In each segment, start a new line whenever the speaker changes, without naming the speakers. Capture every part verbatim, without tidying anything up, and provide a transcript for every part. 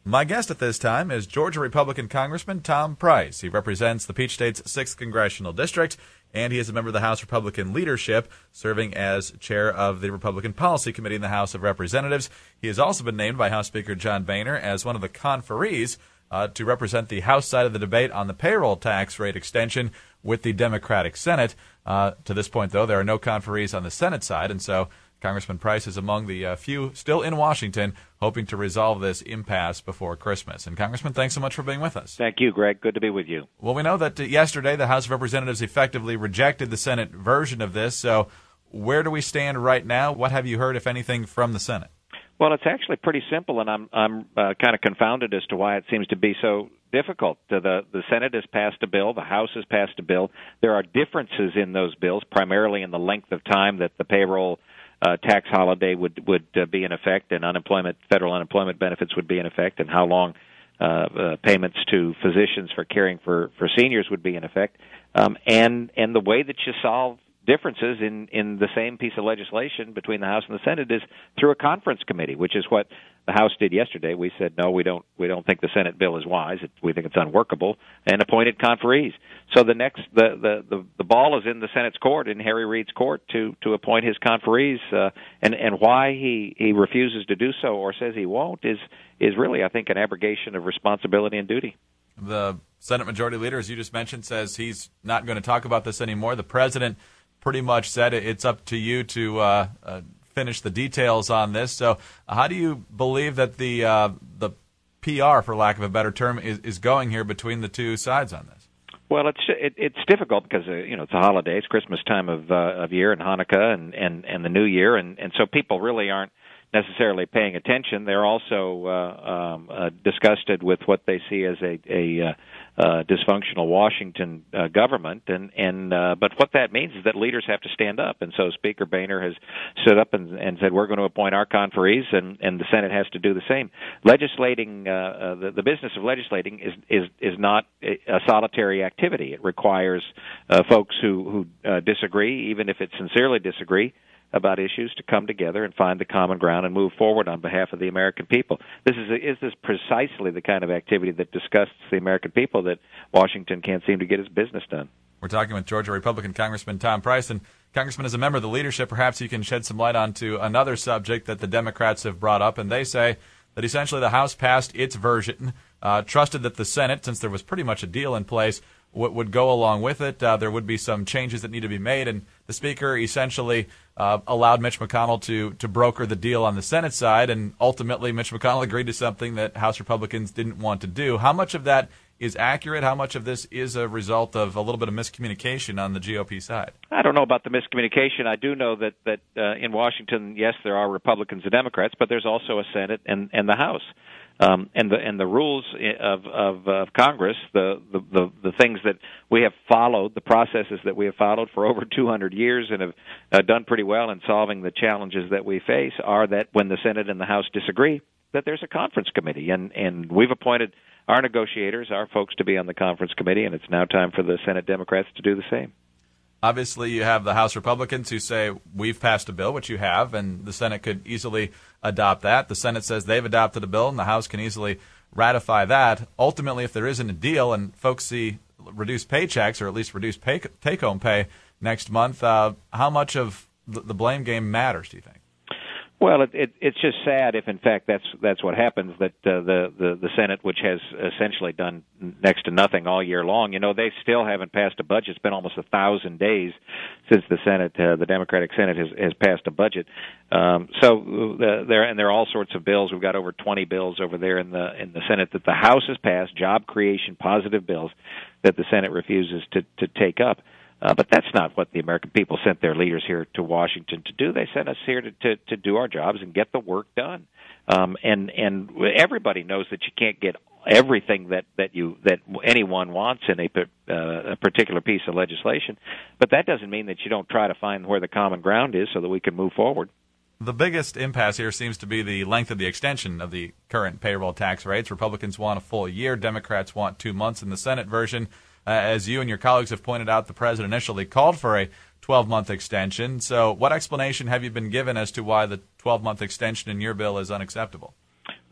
My guest at this time is Georgia Republican Congressman Tom Price. He represents the Peach State's sixth Congressional District, and he is a member of the House Republican leadership, serving as chair of the Republican Policy Committee in the House of Representatives. He has also been named by House Speaker John Boehner as one of the conferees uh, to represent the House side of the debate on the payroll tax rate extension with the Democratic Senate. Uh, to this point, though, there are no conferees on the Senate side, and so Congressman Price is among the uh, few still in Washington hoping to resolve this impasse before Christmas. And, Congressman, thanks so much for being with us.
Thank you, Greg. Good to be with you.
Well, we know that uh, yesterday the House of Representatives effectively rejected the Senate version of this. So where do we stand right now? What have you heard, if anything, from the Senate?
Well, it's actually pretty simple, and I'm I'm uh, kind of confounded as to why it seems to be so difficult. The, the the Senate has passed a bill. The House has passed a bill. There are differences in those bills, primarily in the length of time that the payroll Uh, tax holiday would would uh, be in effect, and unemployment federal unemployment benefits would be in effect, and how long uh, uh, payments to physicians for caring for, for seniors would be in effect, um, and and the way that you solve differences in, in the same piece of legislation between the House and the Senate is through a conference committee, which is what the House did yesterday. We said no, we don't we don't think the Senate bill is wise. It, we think it's unworkable, and appointed conferees. So the next the, the, the, the ball is in the Senate's court, in Harry Reid's court, to, to appoint his conferees, uh, and and why he, he refuses to do so or says he won't is is really, I think, an abrogation of responsibility and duty.
The Senate Majority Leader, as you just mentioned, says he's not going to talk about this anymore. The President pretty much said it's up to you to uh, uh, finish the details on this. So how do you believe that the uh, the P R, for lack of a better term, is, is going here between the two sides on this?
Well, it's it, it's difficult because uh, you know it's a holiday, it's Christmas time of uh, of year, and Hanukkah, and, and, and the New Year, and, and so people really aren't necessarily paying attention. They're also uh, um, uh, disgusted with what they see as a, a uh, uh, dysfunctional Washington uh, government, and and uh, but what that means is that leaders have to stand up, and so Speaker Boehner has stood up and, and said we're going to appoint our conferees, and, and the Senate has to do the same. Legislating, uh, uh, the, the business of legislating is is is not a solitary activity. It requires uh, folks who who uh, disagree, even if it's sincerely disagree about issues, to come together and find the common ground and move forward on behalf of the American people. This is is this precisely the kind of activity that disgusts the American people that Washington can't seem to get its business done.
We're talking with Georgia Republican Congressman Tom Price. And, Congressman, as a member of the leadership, perhaps you can shed some light onto another subject that the Democrats have brought up, and they say that essentially the House passed its version, uh, trusted that the Senate, since there was pretty much a deal in place, would go along with it. Uh, there would be some changes that need to be made, and the Speaker essentially uh, allowed Mitch McConnell to to broker the deal on the Senate side, and ultimately Mitch McConnell agreed to something that House Republicans didn't want to do. How much of that is accurate? How much of this is a result of a little bit of miscommunication on the G O P side?
I don't know about the miscommunication. I do know that, that uh, in Washington, yes, there are Republicans and Democrats, but there's also a Senate and, and the House. Um, and the and the rules of of, of Congress, the, the the the things that we have followed, the processes that we have followed for over two hundred years and have uh, done pretty well in solving the challenges that we face, are that when the Senate and the House disagree, that there's a conference committee, and and we've appointed our negotiators, our folks, to be on the conference committee, and it's now time for the Senate Democrats to do the same.
Obviously, you have the House Republicans who say we've passed a bill, which you have, and the Senate could easily adopt that. The Senate says they've adopted a bill, and the House can easily ratify that. Ultimately, if there isn't a deal and folks see reduced paychecks, or at least reduced pay, take-home pay next month, uh, how much of the blame game matters, do you think?
Well, it, it, it's just sad if, in fact, that's that's what happens, that uh, the, the, the Senate, which has essentially done next to nothing all year long, you know, they still haven't passed a budget. It's been almost a thousand days since the Senate, uh, the Democratic Senate, has, has passed a budget. Um, so uh, there and there are all sorts of bills. We've got over twenty bills over there in the in the Senate that the House has passed, job creation, positive bills that the Senate refuses to to take up. Uh, but that's not what the American people sent their leaders here to Washington to do. They sent us here to, to, to do our jobs and get the work done. Um, and and everybody knows that you can't get everything that, that you that anyone wants in a, uh, a particular piece of legislation. But that doesn't mean that you don't try to find where the common ground is so that we can move forward.
The biggest impasse here seems to be the length of the extension of the current payroll tax rates. Republicans want a full year. Democrats want two months in the Senate version. Uh, as you and your colleagues have pointed out, the president initially called for a twelve-month extension. So what explanation have you been given as to why the twelve-month extension in your bill is unacceptable?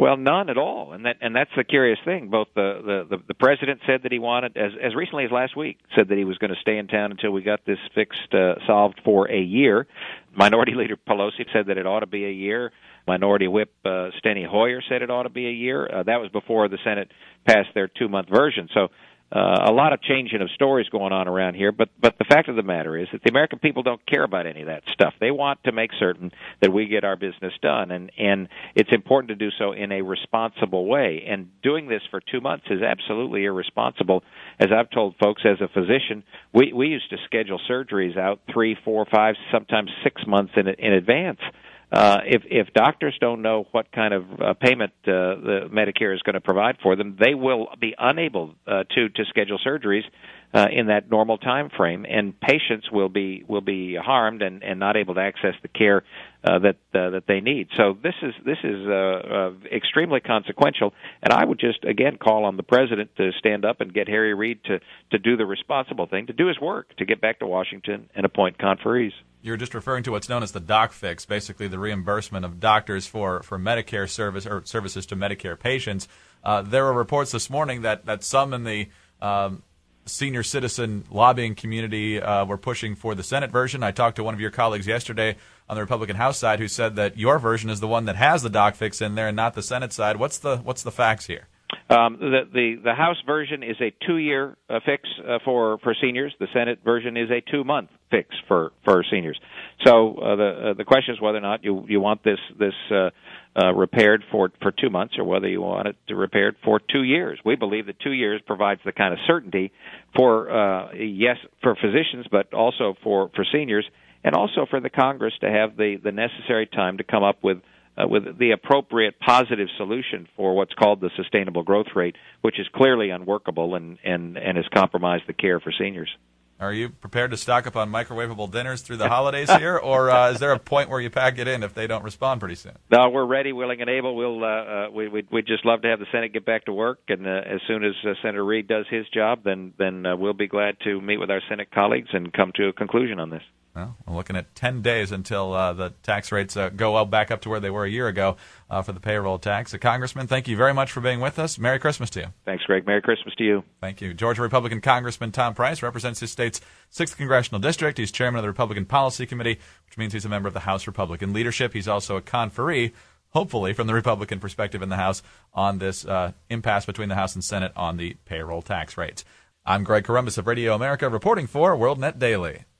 Well, none at all, and that and that's the curious thing. Both the, the, the president said that he wanted, as as recently as last week, said that he was going to stay in town until we got this fixed, uh, solved for a year. Minority Leader Pelosi said that it ought to be a year. Minority Whip uh, Steny Hoyer said it ought to be a year. Uh, that was before the Senate passed their two-month version. So uh, a lot of changing of stories going on around here. But but the fact of the matter is that the American people don't care about any of that stuff. They want to make certain that we get our business done, and and it's important to do so in a responsible way. And doing this for two months is absolutely irresponsible. As I've told folks, as a physician, we we used to schedule surgeries out three, four, five, sometimes six months in in advance. Uh, if, if doctors don't know what kind of uh, payment uh, the Medicare is going to provide for them, they will be unable uh, to to schedule surgeries uh, in that normal time frame, and patients will be will be harmed and, and not able to access the care uh, that uh, that they need. So this is this is uh, uh, extremely consequential, and I would just again call on the president to stand up and get Harry Reid to to do the responsible thing, to do his work, to get back to Washington and appoint conferees.
You're just referring to what's known as the doc fix, basically the reimbursement of doctors for, for Medicare service or services to Medicare patients. Uh, there were reports this morning that, that some in the um, senior citizen lobbying community uh, were pushing for the Senate version. I talked to one of your colleagues yesterday on the Republican House side who said that your version is the one that has the doc fix in there and not the Senate side. What's the what's the facts here?
Um, the, the the House version is a two-year uh, fix uh, for for seniors. The Senate version is a two-month fix for, for seniors. So uh, the uh, the question is whether or not you you want this this uh, uh, repaired for for two months or whether you want it to repaired for two years. We believe that two years provides the kind of certainty for uh, yes for physicians, but also for, for seniors, and also for the Congress to have the, the necessary time to come up with. Uh, with the appropriate positive solution for what's called the sustainable growth rate, which is clearly unworkable and, and, and has compromised the care for seniors.
Are you prepared to stock up on microwavable dinners through the holidays here, or uh, is there a point where you pack it in if they don't respond pretty soon?
No, we're ready, willing, and able. We'll uh, uh, we we'd, we'd just love to have the Senate get back to work, and uh, as soon as uh, Senator Reid does his job, then then uh, we'll be glad to meet with our Senate colleagues and come to a conclusion on this.
Well, we're looking at ten days until uh, the tax rates uh, go up back up to where they were a year ago uh, for the payroll tax. Uh, Congressman, thank you very much for being with us. Merry Christmas to you.
Thanks, Greg. Merry Christmas to you.
Thank you. Georgia Republican Congressman Tom Price represents his state's sixth Congressional District. He's chairman of the Republican Policy Committee, which means he's a member of the House Republican leadership. He's also a conferee, hopefully from the Republican perspective in the House, on this uh, impasse between the House and Senate on the payroll tax rates. I'm Greg Corombos of Radio America, reporting for WorldNet Daily.